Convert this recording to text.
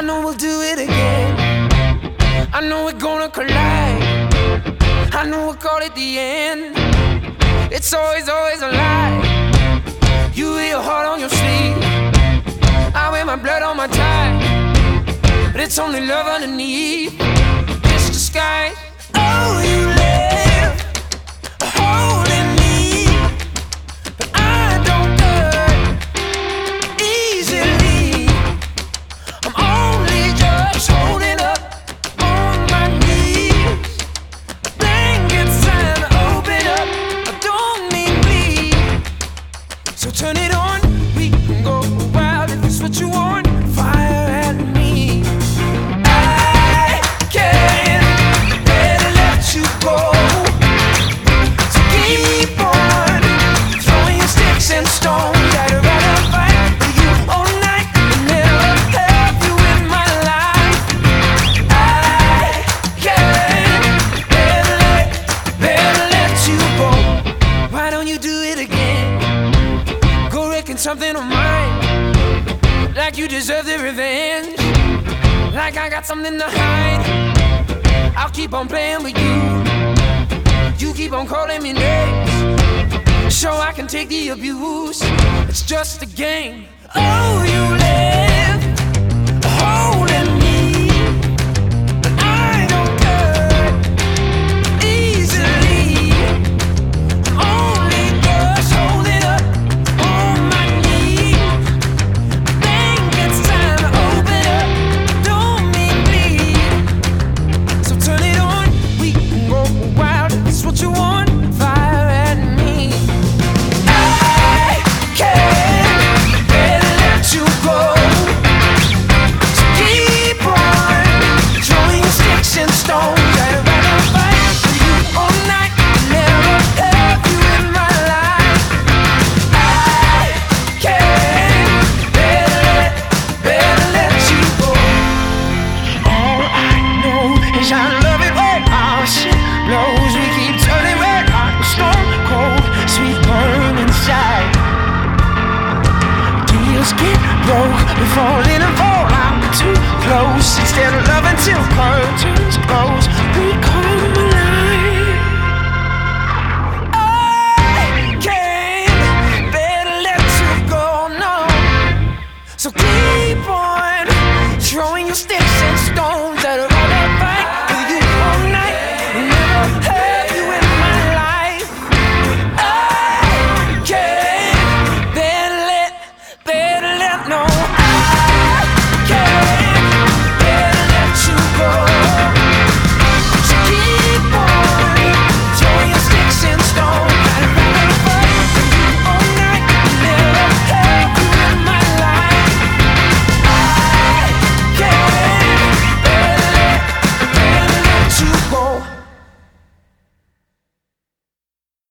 I know we'll do it again. I know we're gonna collide. I know we'll call it the end. It's always a lie. You wear your heart on your sleeve. I wear my blood on my tie. But it's only love underneath this disguise. Oh, you live holding me, but I don't hurt easily. I'm only just holding up on my knees. Blankets time to open up. I don't mean bleed. So turn it on. We can go wild if it's what you want. Fire at me. I can't better let you go. So keep on throwing your sticks and stones. I'd rather fight with you all night and never have you in my life. I can't better let you go. Why don't you do it again? Go wrecking something of mine, like you deserve the revenge, like I got something to hide. I'll keep on playing with you. You keep on calling me names, so I can take the abuse. It's just a game. Oh, you live holding me, but I don't hurt easily. I'm only just holding up on my knees. Think it's time to open up. Don't mean bleed. So turn it on. We can go wild. It's what you want. Fire at me. I can't better let you go. So keep on throwing your sticks and stones. I'd rather fight for you all night and never have you in my life. I can't better let you go. All I know is I love it when our shit blows. We keep turning red hot, storm cold, sweet burn inside. Deals get broke, we fall in and fall out too close. Instead of loving till curtains close, we come alive. I can't better let you go, no. So keep on throwing your sticks and stones at a